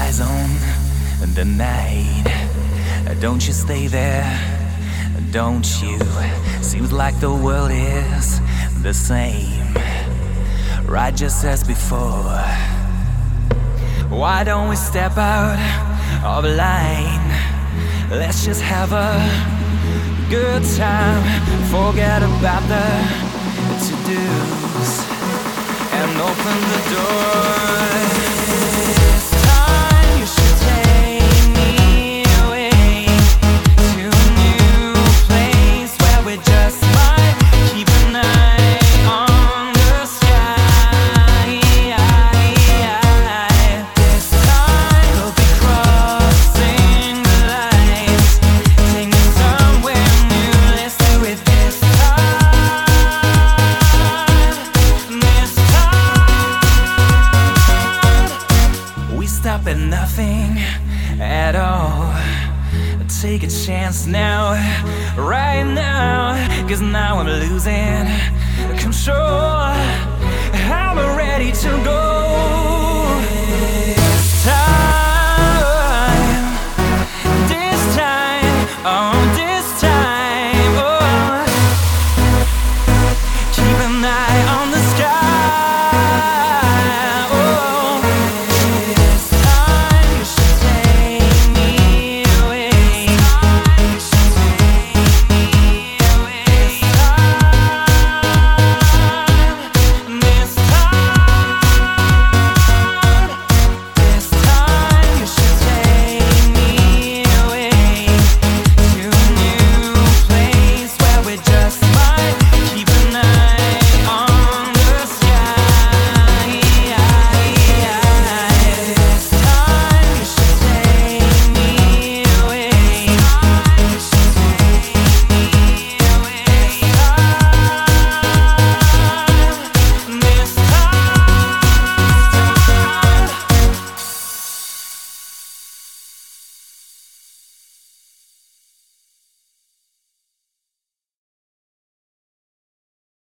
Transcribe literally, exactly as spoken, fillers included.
eyes on the night. Don't you stay there, don't you? Seems like the world is the same, right just as before. Why don't we step out of line? Let's just have a good time, forget about the to-dos, and open the door. This time you should take me away to a new place where we just might keep an eye on the sky. This time we'll be crossing the lines, take me somewhere new. Let's do it this time. This time we stop at nothing at all. Take a chance now, right now, 'cause now I'm losing control. I'm ready to go.